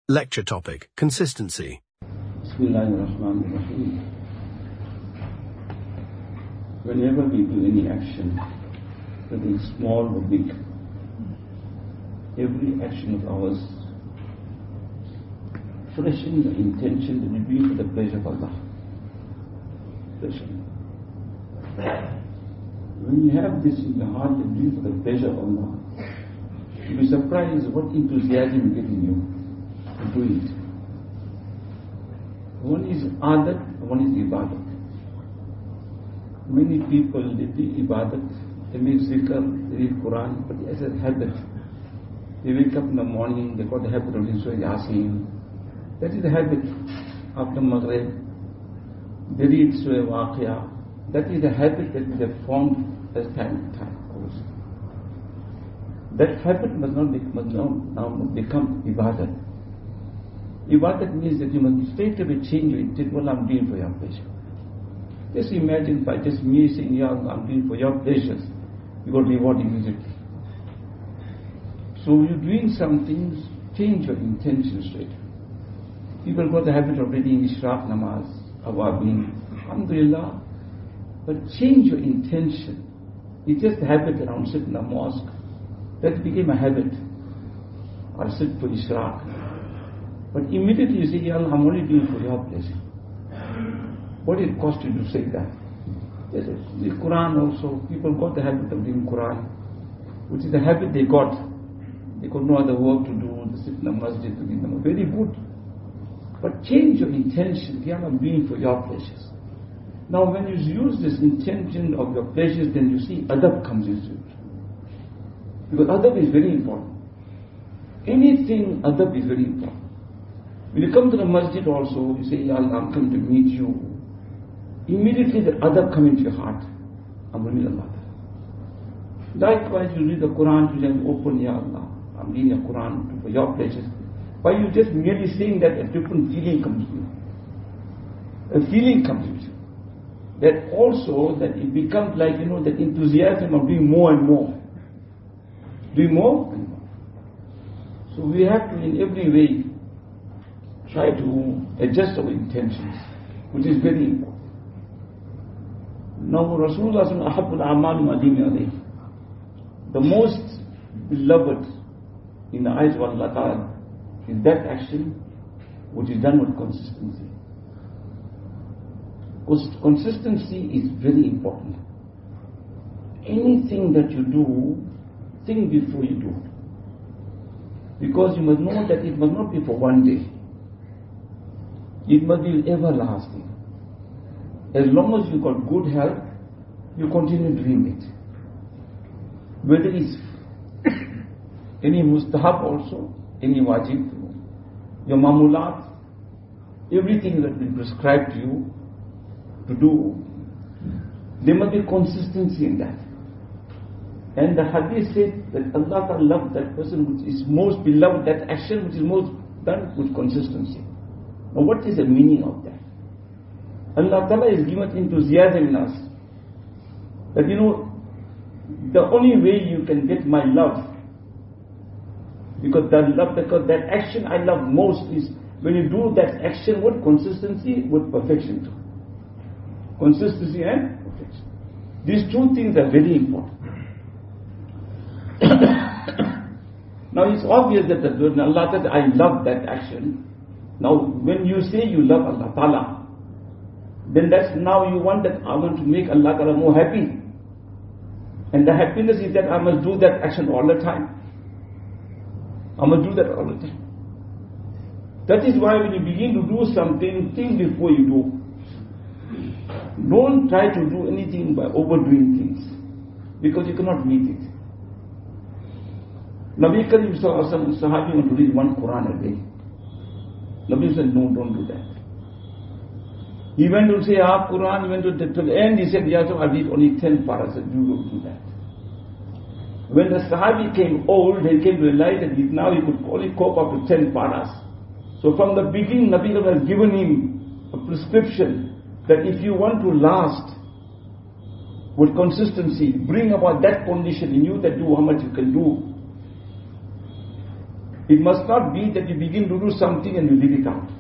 Lecture topic: Consistency. Bismillahirrahmanirrahim. Whenever we do any action, whether it's small or big, every action of ours, freshen the intention that we do for the pleasure of Allah. Freshen. When you have this in your heart that you do for the pleasure of Allah, you'll be surprised what enthusiasm you get in you to do it. One is adat, one is ibadat. Many people, they do ibadat, they make zikr, they read Quran, but as a habit. They wake up in the morning, they got the habit of doing Surah Yasin. That is the habit. After Maghrib, they read Surah Waqia. That is the habit that we have formed as time to time. That habit must now become ibadat. Ibadat means that you must straight away change your intent. Well, I'm doing for your pleasure. Just imagine by just me saying, yeah, I'm doing for your pleasures, you got reward immediately. So you're doing some things, change your intention straight. People got the habit of reading Ishraq Namaz, Awabin, Alhamdulillah, but change your intention. It's just a habit around sitting in a mosque. That became a habit. Or sit for Ishraq. But immediately you say, Ya Allah, I'm only doing for your pleasure. What did it cost you to say that? Yes, the Quran also, people got the habit of reading Quran, which is the habit they got. They got no other work to do, they sit in the masjid to read them. Very good. But change your intention. Ya Allah, I'm doing for your pleasures. Now when you use this intention of your pleasures, then you see adab comes into it. Because adab is very important. Anything, adab is very important. When you come to the masjid also, you say, Ya Allah, I'm coming to meet you. Immediately the adab comes into your heart. I'm going to meet Allah. Likewise, you read the Quran, you just open, Ya Allah, I'm reading the Quran for your pleasures. By you just merely saying that, a different feeling comes to you. A feeling comes to you. That also, that it becomes like, that enthusiasm of doing more and more. Doing more and more. So we have to, in every way, try to adjust our intentions, which is very important. Now, Rasulullah Ahabbul A'mal Madimi alayhi, the most beloved in the eyes of Allah Ta'ala is that action which is done with consistency. Because consistency is very important. Anything that you do, think before you do it. Because you must know that it must not be for one day. It must be everlasting. As long as you got good health, you continue doing it. Whether it's any mustahab also, any wajib, your mamulat, everything that will prescribe to you to do, there must be consistency in that. And the hadith said that Allah Ta'ala loves that person which is most beloved, that action which is most done with consistency. Now what is the meaning of that? Allah Ta'ala has given enthusiasm in us. That the only way you can get my love, because that action I love most is when you do that action with consistency, with perfection too. Consistency and perfection. These two things are very important. Now it's obvious that when Allah said, I love that action. Now when you say you love Allah Ta'ala, then that's now you want that I want to make Allah Ta'ala more happy. And the happiness is that I must do that action all the time. I must do that all the time. That is why when you begin to do something, think before you do. Don't try to do anything by overdoing things, because you cannot meet it. Nabi Karim Sallallahu Alaihi Wasallam, Sahabi want to read one Quran a day. Nabi said, no, don't do that. He went to say half Quran, he went to the end, he said, yeah, so I read only 10 paras. I said, you don't do that. When the Sahabi came old, he came to realize that now he could only cope up with 10 paras. So from the beginning, Nabi has given him a prescription that if you want to last with consistency, bring about that condition in you that do how much you can do. It must not be that you begin to do something and you leave it out.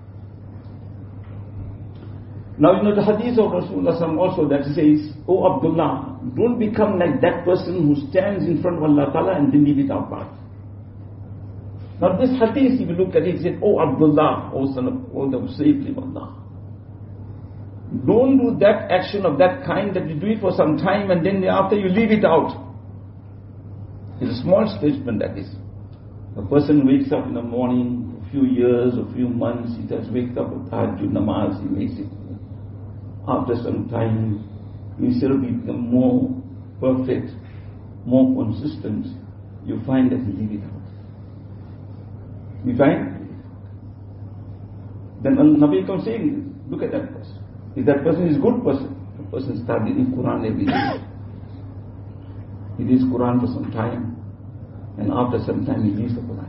Now you know the hadith of Rasulullah also that says, "Oh Abdullah, don't become like that person who stands in front of Allah Ta'ala and then leave it out part." Now this hadith, if you look at it, it said, "Oh Abdullah, O son of the slave of Allah, don't do that action of that kind that you do it for some time and then after you leave it out." It's a small statement that is. A person wakes up in the morning, a few years, a few months, he just wakes up with tahajjud namaz, he makes it. After some time, instead of becoming more perfect, more consistent, you find that you leave it out. You find? Then Nabi comes saying, look at that person. If that person is a good person, the person starts reading Quran every day. He reads Quran for some time, and after some time he leaves the Quran.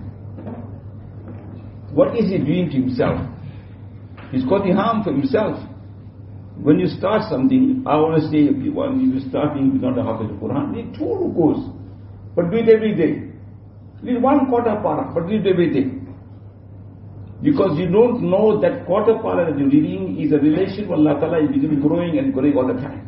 What is he doing to himself? He's causing harm for himself. When you start something, I want to say, if you start being not a half of the Quran, read 2 rukus, but do it every day. Read 1 quarter para, but read every day. Because you don't know that quarter para that you're reading is a relation with Allah Ta'ala, is growing and growing all the time.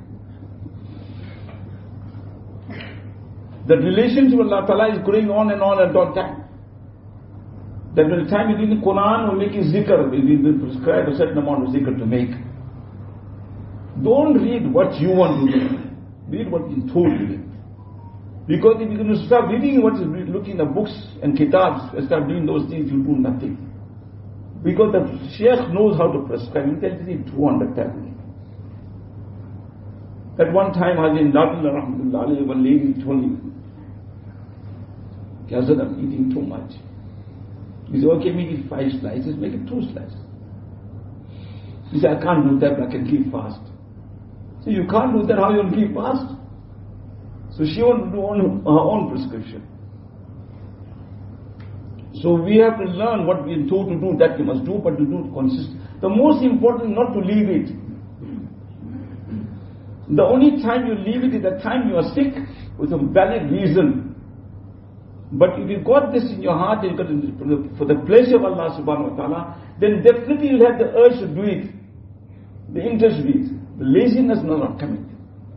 The relationship with Allah Ta'ala is growing on and on at all time. That by the time you read the Quran, we're making zikr, we prescribe a certain amount of zikr to make. Don't read what you want to read. Read what is told to read. Because if you're going to start reading what is looking at books and kitabs and start doing those things, you'll do nothing. Because the Shaykh knows how to prescribe. He tells you 200 times. At one time, Haji Indabullah Rahmatullah alayhi, one lady told him, Hazrat, I'm eating too much. He said, okay, make it 5 slices, make it 2 slices. He said, I can't do that, but I can keep fast. So you can't do that, how you will keep fast? So she wanted to do her own prescription. So we have to learn what we are told to do, that we must do, but to do it consistently. The most important is not to leave it. The only time you leave it is the time you are sick with a valid reason. But if you got this in your heart, you got it for the pleasure of Allah subhanahu wa ta'ala, then definitely you'll have the urge to do it. The interest to do it. The laziness will not come in.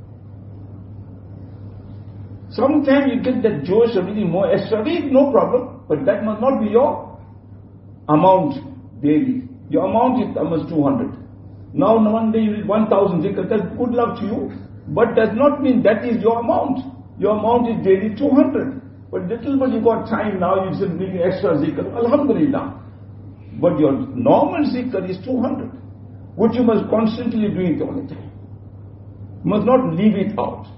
Sometimes you get that joy of reading more extra, read, no problem, but that must not be your amount daily. Your amount is almost 200. Now one day you read 1,000 zikr, that's good luck to you, but does not mean that is your amount. Your amount is daily 200. But little bit you got time now, you said making extra zikr, alhamdulillah. But your normal zikr is 200, which you must constantly do it all the time. You must not leave it out.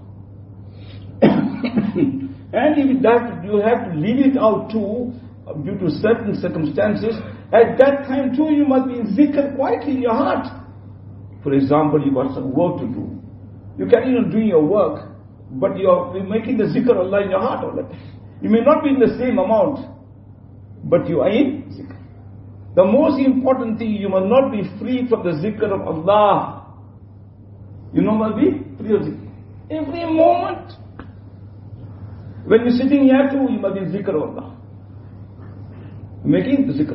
And if that you have to leave it out too, due to certain circumstances, at that time too you must be in zikr quietly in your heart. For example, you got some work to do. You carry on doing your work, but you're making the zikr of Allah in your heart all the time. You may not be in the same amount, but you are in zikr. The most important thing, you must not be free from the zikr of Allah. You must be free of zikr. Every moment. When you're sitting here too, you must be zikr of Allah. Making the zikr.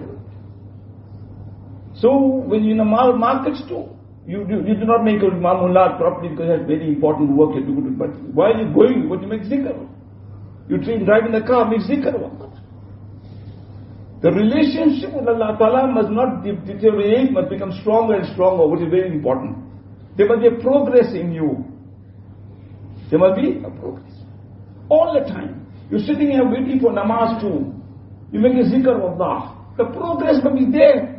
So, when you're in the markets too, you do not make a ma'mulat properly because that's very important work you do. But while you're going, what you make zikr? You drive in the car, make zikr of Allah. The relationship with Allah Ta'ala must not deteriorate, must become stronger and stronger, which is very important. There must be a progress in you. There must be a progress. All the time. You're sitting here waiting for namaz too. You make a zikr of Allah. The progress must be there.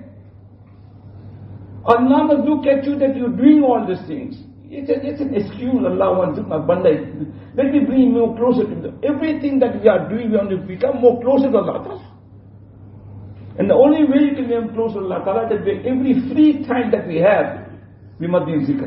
Allah must look at you that you're doing all these things. It's an excuse Allah wants to my banda. Let me bring you more closer to Him. Everything that we are doing, we want to become more closer to Allah Ta'ala. And the only way you can become closer to Allah Ta'ala is that every free time that we have, we must be in zikr.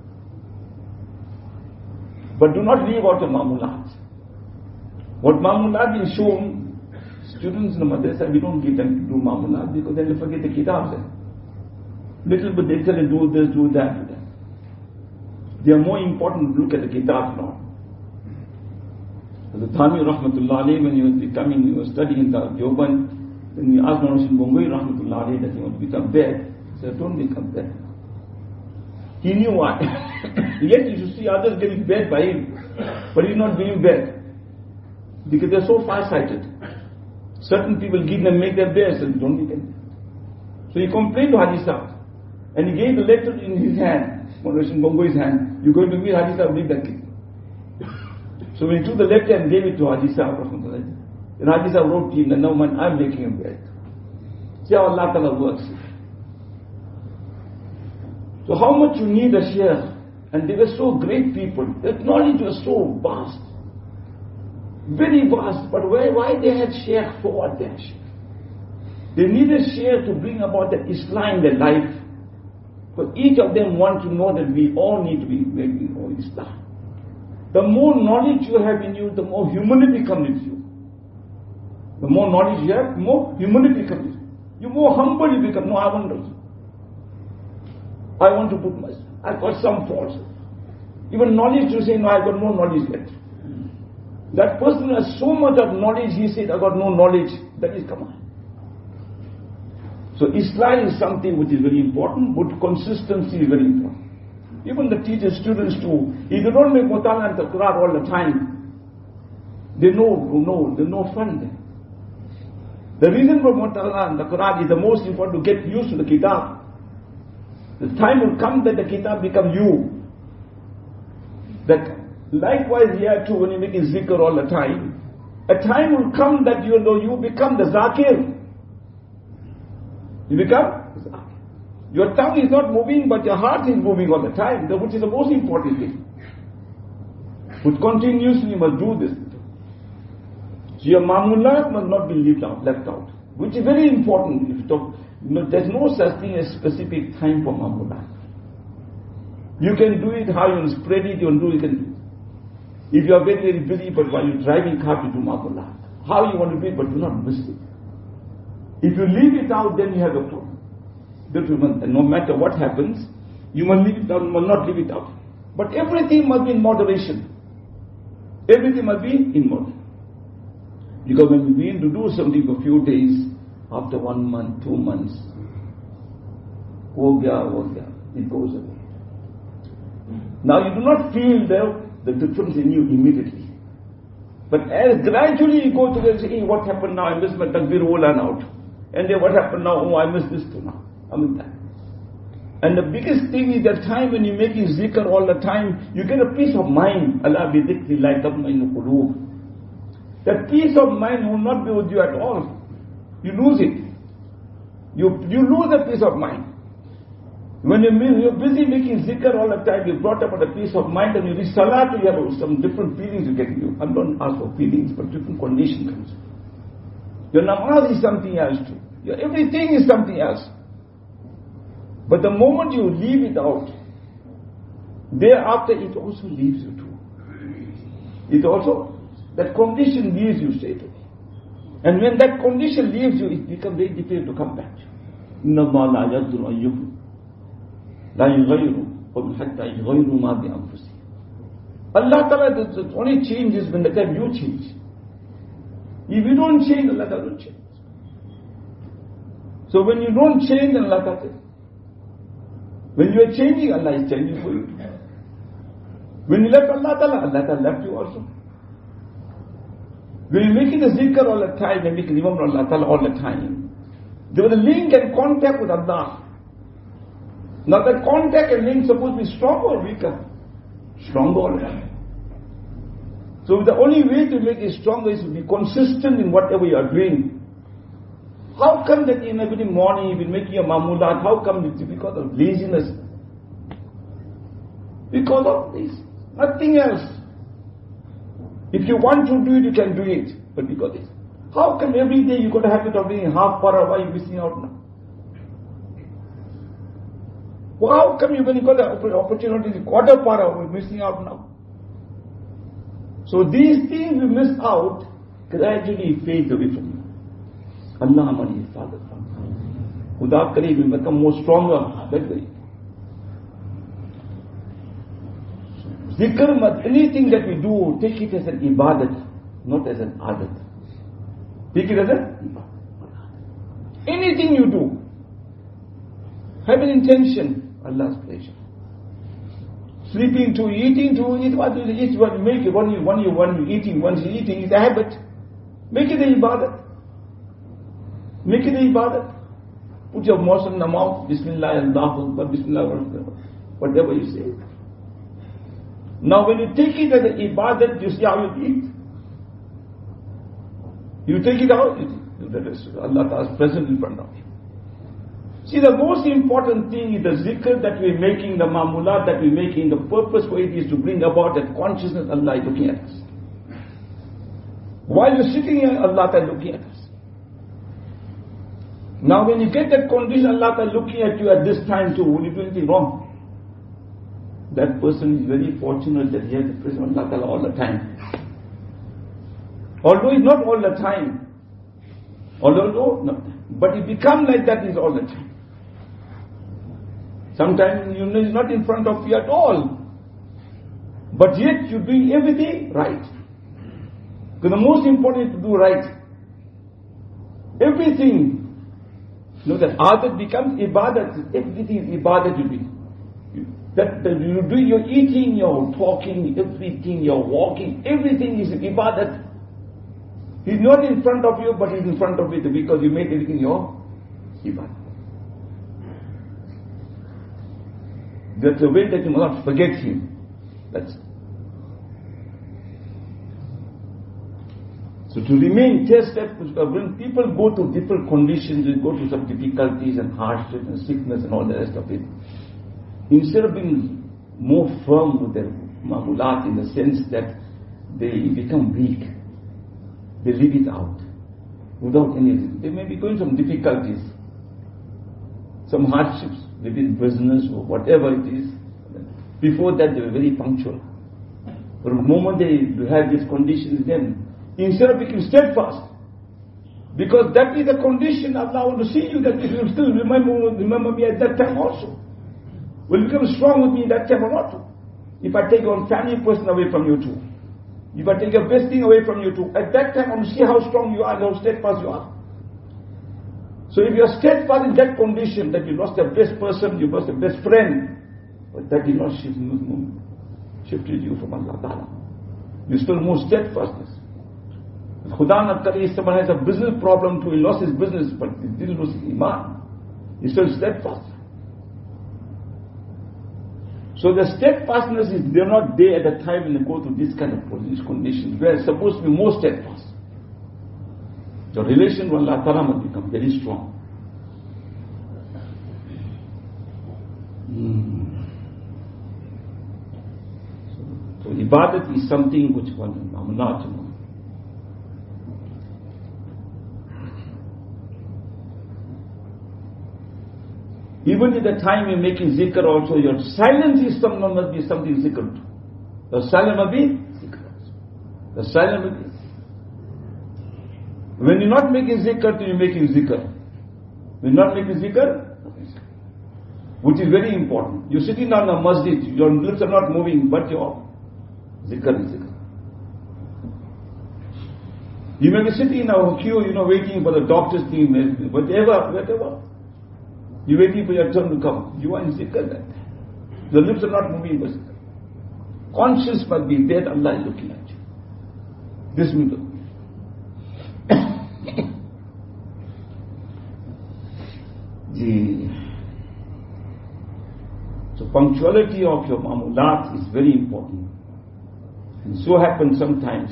But do not leave out the ma'mulat. What ma'mulat is shown, students in the madrasa, we don't give them to do ma'mulat because then they forget the kitabs. Little bit they tell them do this, do that, do that. They are more important to look at the kitabs now. The Thami Rahmatullah alayhi, when he was studying in the Deoband, Then we asked Mawlana Bongoi Rahmatullah alayhi that he wanted to become bad. He said, don't become bad. He knew why. Yet you should see others getting bad by him, but he's not doing bad. Because they're so far-sighted. Certain people give them, make their best, and don't become bad. So he complained to Haji Sahib, and he gave the letter in his hand, Mawlana Bongoi's hand. You're going to meet Haji Sahib, leave that kid. So when he took the letter and gave it to Haji Sahib, and Haji Sahib wrote to him that, no man, I'm making him bad. See how Allah Ta'ala works. So how much you need a sheikh, and they were so great people. Their knowledge was so vast, very vast. But why they had sheikh? For what they had sheikh? They needed sheikh to bring about that Islam in their life. But each of them want to know that we all need to be making all Islam. The more knowledge you have in you, the more humility comes with you. The more knowledge you have, the more humility comes with you. You're more humble you become. No, I want to put myself. I've got some faults. Even knowledge, you say, no, I've got no knowledge yet. That person has so much of knowledge, he said, I've got no knowledge. That is command. So Islam is something which is very important, but consistency is very important. Even the teachers, students too, if they don't make Mutala and Quran all the time, there's no fun there. The reason for Mutala and the Quran is the most important to get used to the Kitab. The time will come that the Kitab become you. That likewise here too, when you make zikr all the time, a time will come that you become the Zakir. You become Zakir. Your tongue is not moving, but your heart is moving all the time, which is the most important thing. But continuously you must do this. So your mamulat must not be left out, which is very important. If you talk, there's no such thing as specific time for mamulat. You can do it how you spread it, you can do it. If you are very, very busy, but while you're driving car to do mamulat, how you want to do it, but do not miss it. If you leave it out, then you have a problem. And no matter what happens, you must leave it out, must not leave it out. But everything must be in moderation. Everything must be in moderation. Because when we begin to do something for a few days, after 1 month, 2 months, it goes away. Now you do not feel the difference in you immediately. But as gradually you go to the say, hey, what happened now? I missed my takbir ula out. And then what happened now? Oh, I missed this too now. That. And the biggest thing is that time when you make zikr all the time, you get a peace of mind. Allah bi dhikri la tatma'innu qulub. That peace of mind will not be with you at all. You lose it. You lose the peace of mind. When you're busy making zikr all the time, you brought about a peace of mind, and you reach salat, you have some different feelings you get in you. I don't ask for feelings, but different condition comes. Your namaz is something else too. Your everything is something else. But the moment you leave it out, thereafter it also leaves you too. It also, that condition leaves you straight away. And when that condition leaves you, it becomes very difficult to come back. إِنَّ اللَّهَ لَا يَغْفِرُ أَن يُغْفِرَ لَا يُغَيِّرُ حَتَّى يُغَيِّرُوا مَا بِأَنفُسِهِمْ. Allah Ta'ala, the only change is when the time you change. If you don't change, Allah Ta'ala don't change. So when you don't change, then Allah Ta'ala changes. When you are changing, Allah is changing for you. When you left Allah Ta'ala, Allah Ta'ala left you also. When you're making the zikr all the time, and making remember Allah Ta'ala all the time, there was a link and contact with Allah. Now that contact and link is supposed to be stronger or weaker? Stronger all the time. So the only way to make it stronger is to be consistent in whatever you are doing. How come that in every morning you've been making a mamulat? How come it's because of laziness? Because of this. Nothing else. If you want to do it, you can do it. But because of this. How come every day you got a habit of doing half para? Why are you missing out now? Well, how come when you got the opportunity, quarter para, we're missing out now? So these things we miss out gradually fade away from you. Allah Amani Father. Without Kareem, we become more stronger that way. Zikr, anything that we do, take it as an ibadat, not as an adat. Take it as an ibadat. Anything you do, have an intention, Allah's pleasure. Sleeping to, eating to, eat what you eat, what you make it, when you're eating, once you're eating, it's a habit. Make it a ibadat. Make it a ibadat. Put your mouth in the mouth, Bismillah, Allahu Akbar, Bismillah, whatever you say. Now when you take it as an ibadat, you see how you eat. You take it out, you eat. That is Allah Ta'ala is present in front of you. See, the most important thing is the zikr that we're making, the ma'mulat that we're making, the purpose for it is to bring about that consciousness Allah is looking at us. While you're sitting here, Allah Ta'ala is looking at us. Now when you get that condition, Allah Ta'ala looking at you at this time too, will you do anything wrong? That person is very fortunate that he has the presence of Allah Ta'ala all the time. Although it's not all the time. But it becomes like that is all the time. Sometimes he's not in front of you at all. But yet you're doing everything right. Because the most important is to do right. Everything. That adat becomes ibadat. Everything is ibadat you do. That you do your eating, your talking, everything, your walking, everything is ibadat. He's not in front of you, but he's in front of you because you made everything your ibadat. That's a way that you must not forget him. That's it. So to remain tested, when people go to different conditions, they go to some difficulties and hardships and sickness and all the rest of it, instead of being more firm with their ma'mulat in the sense that they become weak, they leave it out without any reason. They may be going some difficulties, some hardships, maybe in business or whatever it is. Before that they were very punctual. But the moment they have these conditions, then instead of becoming steadfast, because that is the condition Allah wants to see you, that if you still remember me at that time also. Will you become strong with me at that time or not? If I take one family person away from you too, if I take your best thing away from you too, at that time I want to see how strong you are, how steadfast you are. So if you are steadfast in that condition, that you lost your best person, you lost your best friend, but that did not shifted you from Allah Ta'ala. You still more steadfastness. Khuda na kare, someone has a business problem too, he lost his business, but he didn't lose his iman. He's still steadfast. So the steadfastness is, they're not there at the time when they go to this kind of these conditions. We are supposed to be more steadfast. The relation with Allah Ta'ala must become very strong. So ibadat is something which one not to know. Even at the time you're making zikr also, your silence is must be something zikr too. The silence must be zikr also. The silence must be. When you're not making zikr, you're making zikr. When you're not making zikr, which is very important. You're sitting down in a masjid, your lips are not moving, but your zikr is zikr. You may be sitting in a queue, waiting for the doctor's team, whatever. You're waiting for your turn to come. You are in zikr that. The lips are not moving, but conscience must be there, Allah is looking at you. This means. So punctuality of your ma'mulat is very important. And so happens sometimes,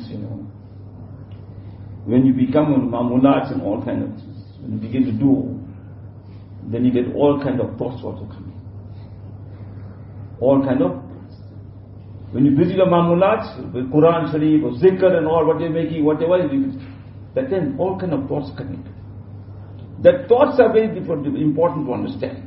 when you become on ma'mulat and all kind of, when you begin to do, then you get all kind of thoughts also coming. All kind of thoughts. When you busy your ma'mulat, with Quran Sharif or zikr and all, what you're making, whatever you do, that then all kind of thoughts coming. That thoughts are very important to understand.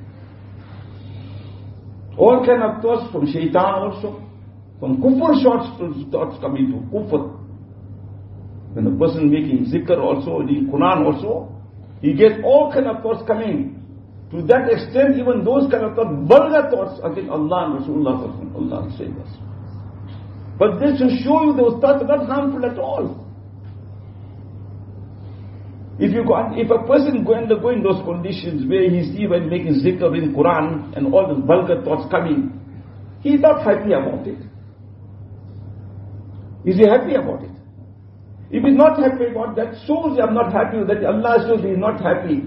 All kind of thoughts from shaitan also, from kufr thoughts coming to kufr. When the person making zikr also, the Quran also, he gets all kind of thoughts coming. To that extent, even those kind of thoughts, vulgar thoughts against Allah and Rasulullah, Allah save us. But this to show you those thoughts are not harmful at all. If a person undergoing those conditions where he's even making zikr in Quran and all the vulgar thoughts coming, he's not happy about it. Is he happy about it? If he's not happy about that, shows I'm not happy with that. Allah shows he's not happy.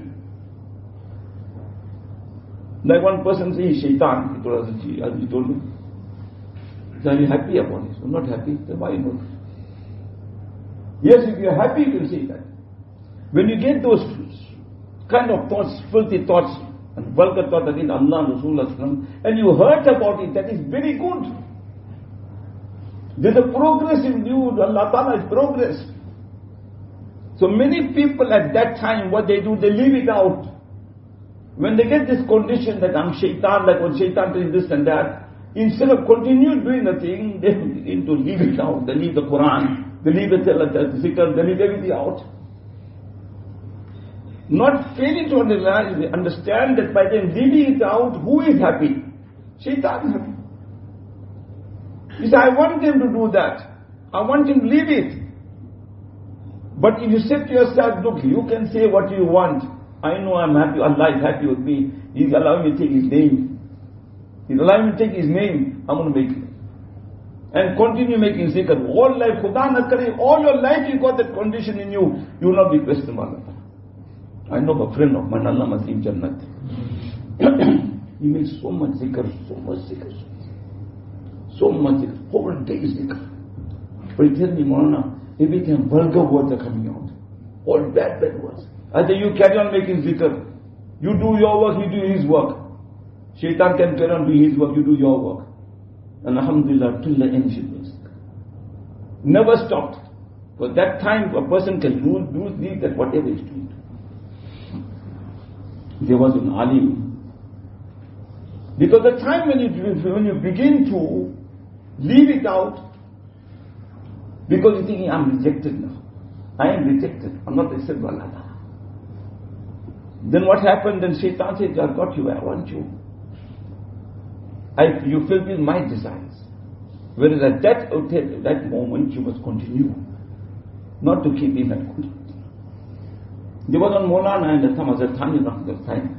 Like one person says, he's shaitan. He told us, as he told me. So are you happy about it? I'm not happy. Then why not? Yes, if you're happy, you can say that. When you get those kind of thoughts, filthy thoughts, and vulgar thoughts against Allah and Rasulullah, and you hurt about it, that is very good. There's a progress in you. Allah Ta'ala is progress. So many people at that time, what they do, they leave it out. When they get this condition that I'm shaitan, like when shaitan does this and that, instead of continue doing the thing, they begin to leave it out. They leave the Quran, they leave the zikr, they leave everything out. Not failing to understand that by then leaving it out, who is happy? Shaitan is happy. You say, I want him to do that. I want him to leave it. But if you say to yourself, look, you can say what you want. I know I'm happy, Allah is happy with me. He's allowing me to take His name. He's allowing me to take His name. I'm going to make it. And continue making zikr. All life, Khuda na kare, all your life you got that condition in you. You will not be questioned by Allah. I know a friend of mine, Allah Masim Jannat. He makes so much zikr, so much zikr. So much zikr. Whole day zikr. But he tells me, Maulana, every time vulgar words are coming out. All bad words. I say, you carry on making zikr. You do your work, he do his work. Shaitan can carry on doing his work, you do your work. And alhamdulillah, till the end she does. Never stopped. For that time, a person can do that whatever he's doing. There was an alim. Because the time when you begin to leave it out, because you're thinking, I'm rejected now. I am rejected. I'm not accepted by Allah. Then what happened? Then Shaitan said, I got you, I want you. You fulfill my desires. Whereas at that moment, you must continue. Not to keep in that condition. There was one Maulana in the time, Hazrat Thani Rahmatullah time.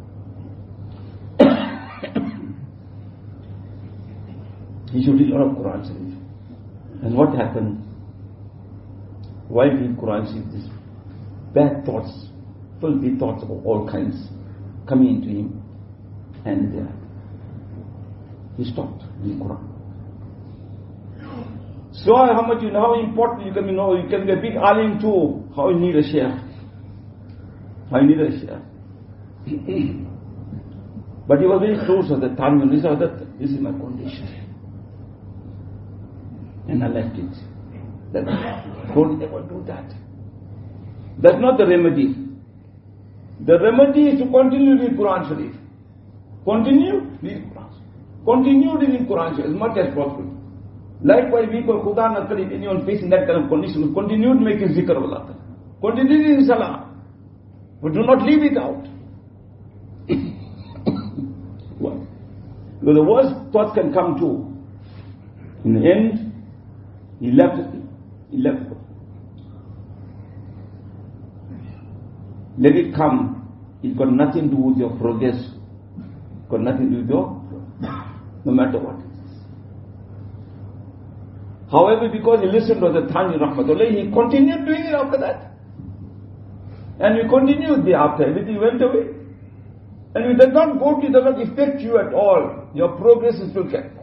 He should read a lot of Quran Sharif. And what happened? While reading Quran Sharif, these bad thoughts, filthy thoughts of all kinds coming into him. And he stopped reading Quran. So how much you know, how important you can be, you can be a big alim too. How you need a sheikh. I need a share. But he was very close at the time when he saw that this is my condition. And I left it. That don't ever do that. That's not the remedy. The remedy is to continue reading Quran Sharif. Continue reading Quran Sharif. Continue reading Quran Sharif as much as possible. Likewise, people, Khuda na kare, anyone facing that kind of condition, continue making zikr of Allah. Continue reading Salah. But do not leave it out. Why? Because the worst thoughts can come too. In the end, he left it. Let it come. It's got nothing to do with your progress. Got nothing to do with your progress. No matter what it is. However, because he listened to the Thani Rahmatullah, he continued doing it after that. And we continued thereafter. Everything went away. And it does not go to, it does not affect you at all. Your progress is still kept.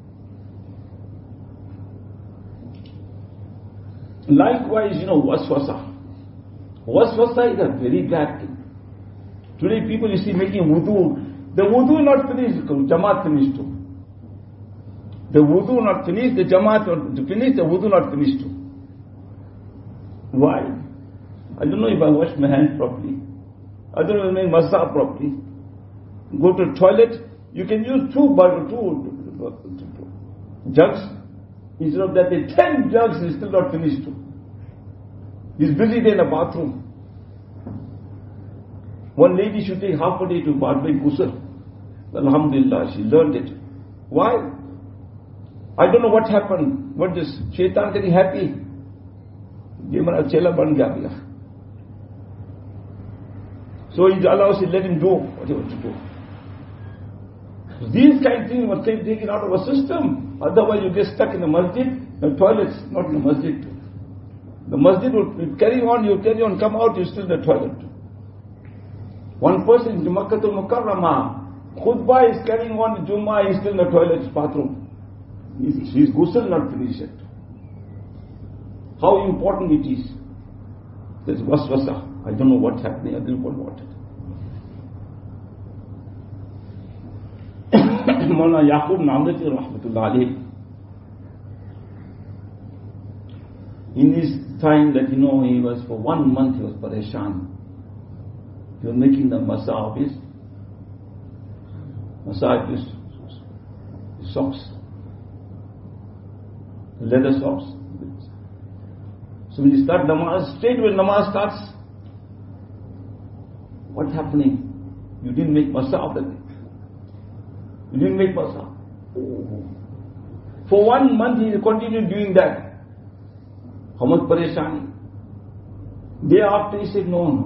Likewise, waswasa. Waswasa is a very bad thing. Today people you see making wudu. The wudu not finished, Jamaat finished too. The wudu not finished, the Jamaat not finished, the wudu not finished too. Why? I don't know if I wash my hands properly. I don't know if I make masa properly. Go to the toilet, you can use two jugs. Instead of that, 10 jugs is still not finished too. He's busy there in the bathroom. One lady should take half a day to bath by ghusl. Alhamdulillah, she learned it. Why? I don't know what happened. What this shaitan getting happy? ये मेरा चेला बन गया भैया. So Allah said, let him do what he wants to do. So these kind of things must be taken out of our system. Otherwise you get stuck in the masjid, the toilets, not in the masjid. The masjid will carry on, come out, you're still in the toilet. One person in Makkatul Mukarramah, khutbah is carrying on, Jummah is still in the toilet, bathroom. His ghusl not finished yet. How important it is. There's waswasa. I don't know what's happening, I don't know what it. Mawlana Yaqub Namdati Rahmatullah alayhi, in his time that he was for 1 month he was pareshan. He was making the masa of his socks, leather socks. So when you start namaz, straight when namaz starts, what's happening? You didn't make masa of that. You didn't make masa. For 1 month he continued doing that. How much pareshani? Day after he said, no.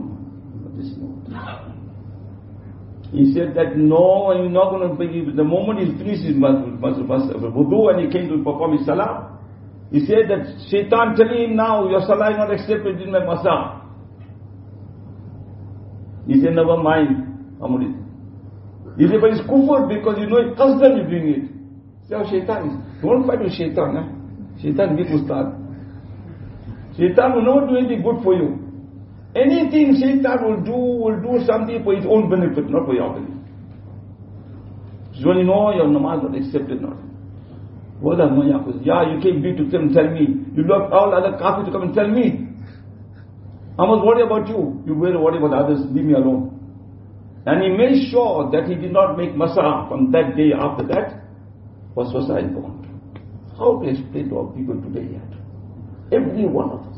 He said that no, you're not going to pay. The moment he finished his wudu and he came to perform his salah, he said that shaitan telling him now, your salah is not accepted in my masa. He said, never mind, Amurid. He said, but it's kufr because you know it qasdan you're doing it. See how shaitan is. Don't fight with shaitan. Shaitan big ustad. Shaitan will not do anything good for you. Anything shaitan will do something for his own benefit, not for your benefit. So when you know your namaz not accepted, not. What are you came big to come and tell me. You love all other kafir to come and tell me. I must worry about you. You better worry about others. Leave me alone. And he made sure that he did not make masa from that day after that. Waswasa is gone. How to explain to our people today yet? Every one of us.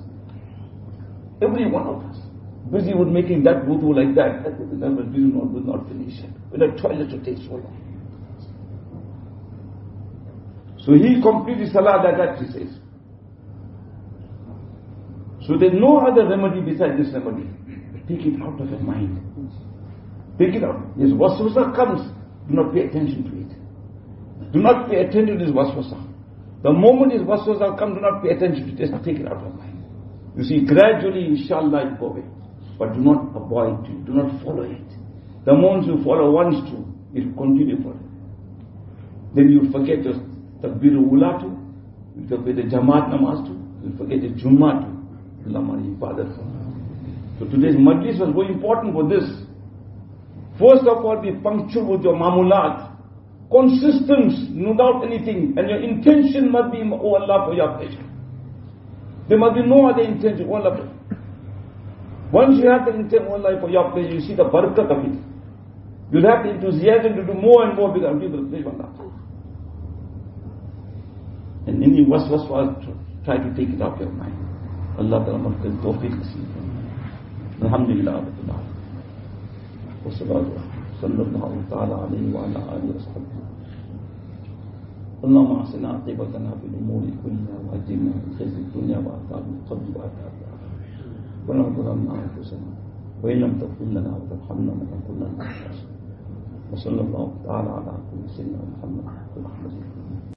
Busy with making that wudu like that. That will not finish it. When the toilet will take so long. So he completed salah that he says. So there's no other remedy besides this remedy. Take it out of your mind. Take it out. This waswasa comes. Do not pay attention to it. Do not pay attention to this waswasa. The moment this waswasa comes, do not pay attention to it. Just take it out of your mind. You see, gradually, inshallah, it go away. But do not avoid it. Do not follow it. The moment you follow once too, it will continue following. Then you forget the takbir ula too. You forget the jamaat namaz too. You forget the jummah too. So today's majlis was very important for this. First of all, be punctual with your mamulat. Consistent, no doubt anything. And your intention must be, oh Allah, for your pleasure. There must be no other intention, oh Allah. Once you have the intent, oh Allah, for your pleasure, you see the barakat of it. You'll have the enthusiasm to do more and more because people please Allah. And any waswasa, try to take it out of your mind. Allah Ta'ala must give tawfiq nasib. Alhamdulillah, Rabbil Alamin. والصلاة صلى الله تعالى عليه وعلى آله وصحبه. اللهم أحسن عاقبتنا في الأمور كلها وأجرنا من خزي الدنيا وعذاب القبر وعذاب الآخرة. ولا ظلمنا أنفسنا وإن لم تغفر لنا وترحمنا لنكونن من الخاسرين. وصلى الله تعالى على سيدنا محمد ورحمة الله.